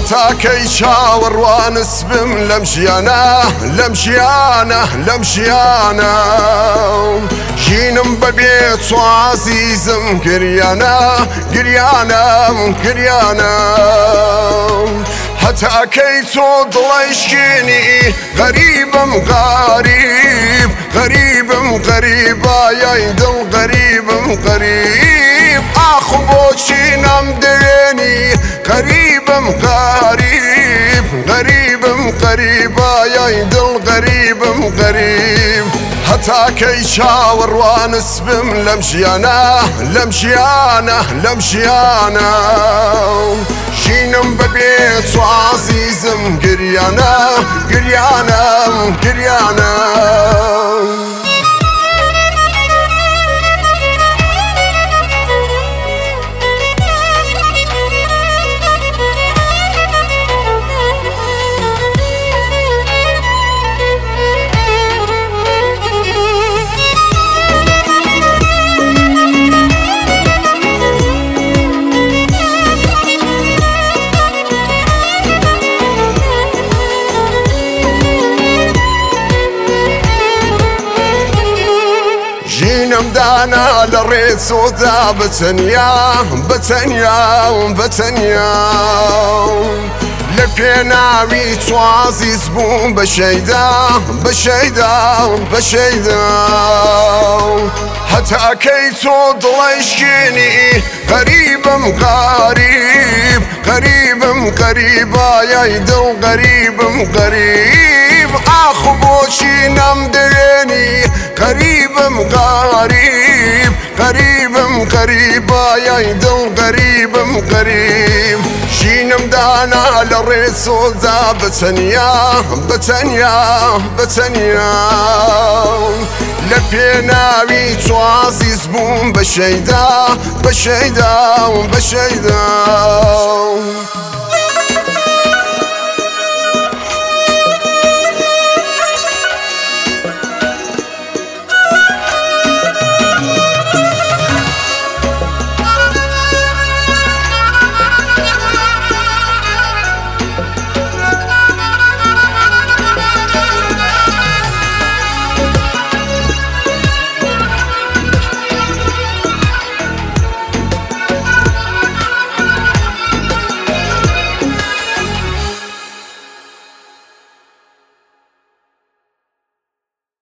هەتاکەی چاوەڕوانس بم لەم ژیانە ژینم بەبێ تۆ عەزیزم گریانە هەتاکەی تۆ دڵەیشکێنی غەریبم غەریبایای دڵ غەریبم ئاخ بۆچی نەمدەوێنی غەریبم غەریبایای دڵ غەریبم هەتاکەی چاوەڕوانس بم لەم ژیانە ژینم بەبێ تۆ عەزیزم گریانە ژینم دانا لە ڕێچۆدا بەتەنیا لە پێناوی تۆ عەزیز بووم بەشەیدا هەتاکەی تۆ دڵەیشکێنی غەریبم غەریبایای دڵ غەریبم ئاخ بۆچی نەمدەوێنی غەریبم غەریبایای دڵ غەریبم ژینم دانا لە ڕێچۆدا بەتەنیا لە پێناوی تۆ عەزیز بووم بەشەیدا